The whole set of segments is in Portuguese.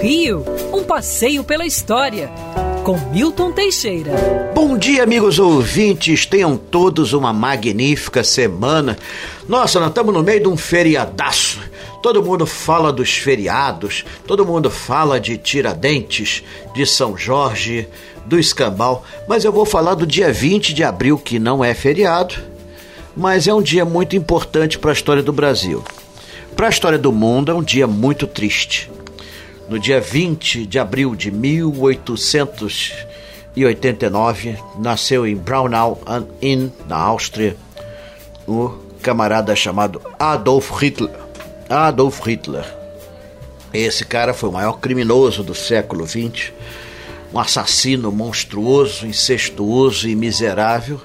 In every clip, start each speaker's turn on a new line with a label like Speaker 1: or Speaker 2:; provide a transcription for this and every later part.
Speaker 1: Rio, um passeio pela história, com Milton Teixeira.
Speaker 2: Bom dia, amigos ouvintes, tenham todos uma magnífica semana. Nossa, nós estamos no meio de um feriadaço. Todo mundo fala dos feriados, todo mundo fala de Tiradentes, de São Jorge, do Escambau, mas eu vou falar do dia 20 de abril, que não é feriado, mas é um dia muito importante para a história do Brasil. Para a história do mundo é um dia muito triste. No dia 20 de abril de 1889, nasceu em Braunau am Inn, na Áustria, o camarada chamado Adolf Hitler. Adolf Hitler. Esse cara foi o maior criminoso do século XX, um assassino monstruoso, incestuoso e miserável,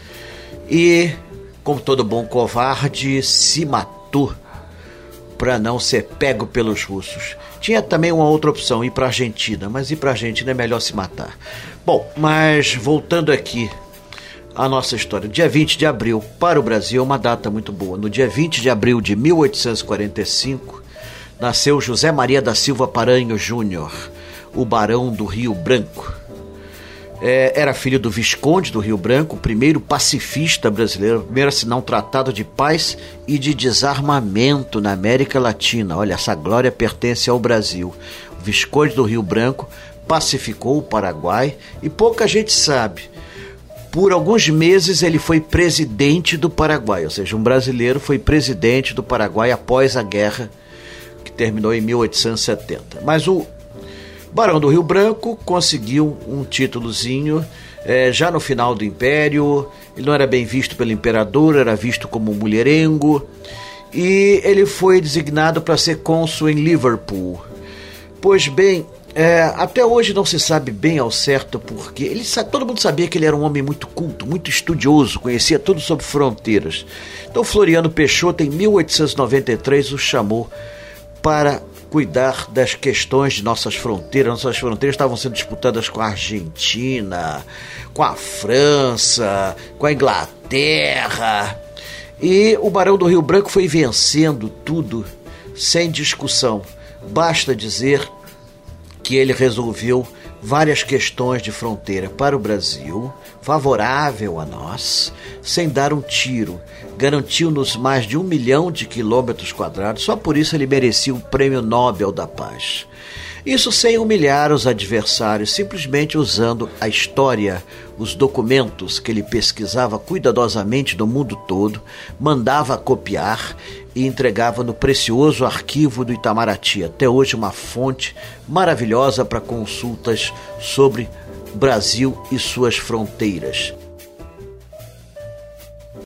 Speaker 2: e, como todo bom covarde, se matou para não ser pego pelos russos. Tinha também uma outra opção, ir para a Argentina, mas ir para a Argentina é melhor se matar. Bom, mas voltando aqui à nossa história, dia 20 de abril para o Brasil é uma data muito boa. No dia 20 de abril de 1845, nasceu José Maria da Silva Paranhos Júnior, o Barão do Rio Branco. Era filho do Visconde do Rio Branco, o primeiro pacifista brasileiro, o primeiro a assinar um tratado de paz e de desarmamento na América Latina. Olha, essa glória pertence ao Brasil. O Visconde do Rio Branco pacificou o Paraguai e pouca gente sabe. Por alguns meses ele foi presidente do Paraguai, ou seja, um brasileiro foi presidente do Paraguai após a guerra que terminou em 1870. Mas o Barão do Rio Branco conseguiu um títulozinho já no final do Império. Ele não era bem visto pelo imperador, era visto como um mulherengo, e ele foi designado para ser cônsul em Liverpool. Pois bem, até hoje não se sabe bem ao certo porque todo mundo sabia que ele era um homem muito culto, muito estudioso, conhecia tudo sobre fronteiras. Então Floriano Peixoto, em 1893, o chamou para cuidar das questões de nossas fronteiras. Nossas fronteiras estavam sendo disputadas com a Argentina, com a França, com a Inglaterra. E o Barão do Rio Branco foi vencendo tudo sem discussão. Basta dizer que ele resolveu várias questões de fronteira para o Brasil, favorável a nós, sem dar um tiro. Garantiu-nos mais de 1 milhão de quilômetros quadrados, só por isso ele merecia o Prêmio Nobel da Paz. Isso sem humilhar os adversários, simplesmente usando a história, os documentos que ele pesquisava cuidadosamente do mundo todo, mandava copiar e entregava no precioso arquivo do Itamaraty, até hoje uma fonte maravilhosa para consultas sobre Brasil e suas fronteiras.